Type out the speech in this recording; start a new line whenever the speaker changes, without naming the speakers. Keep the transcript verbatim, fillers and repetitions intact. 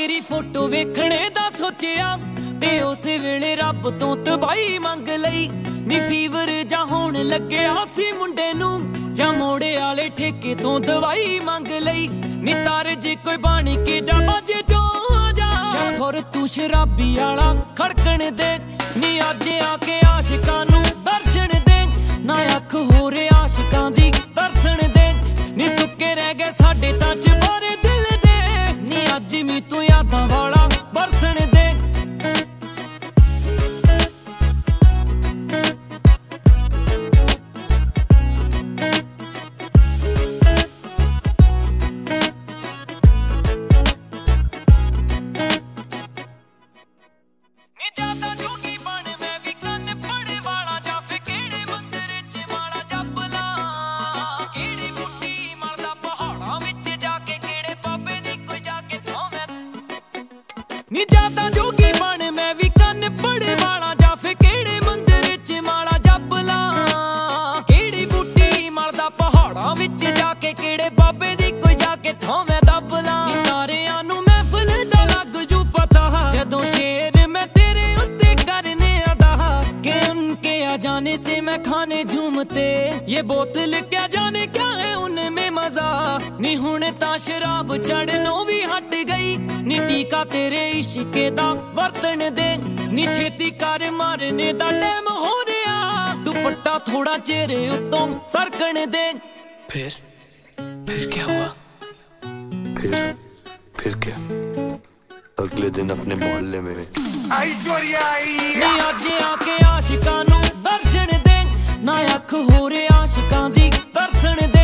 तेरी फोटो वेखणे दा सोचिया ते उस वेले रब तो तबाही मंग लई नी फीवर जा होण लग्या सी मुंडे नू जा मोड़े आले ठेके तो दवाई मंग लई नी तार जे कोई बन के जा बाजे जो जा सुर तू शराबी आला खड़कण दे नी अज आके आशिकां नू दर्शन दे ना अख होरे आशिकां दी दर्शन दे नी सुक्के रह गए साडे तां चबारे दिल दे नी अज मी तू यादां वाला बरसण दे नी जादा जोगी बन मैं भी कन पड़े वाला जा फिर केड़े मंदिर च माला जप ला केड़ी बूटी मलदा पहाड़ां विच जाके केड़े बाबे दी कोई जाके थोवे दब ला तारियां नू महफिल दा लग जू पता जदों शेर मैं तेरे उत्ते करने अदा के उनके आ जाने से मैं खाने झूमते ये बोतल क्या जाने क्या है उनमें मजा नी हुण तां शराब चढ़नों भी हट गई नी टीका तेरे इश्के दा वर्तन दे नी छेती कर मारने दा टाइम हो रहा दुपट्टा थोड़ा चेहरे उत्तों सरकण दे
फिर फिर क्या हुआ
फिर फिर क्या अगले दिन अपने मोहल्ले में
ऐश्वर्या नी अज आके आशिकां नू दर्शन दे ना अख होरे आशिकां दी दर्शन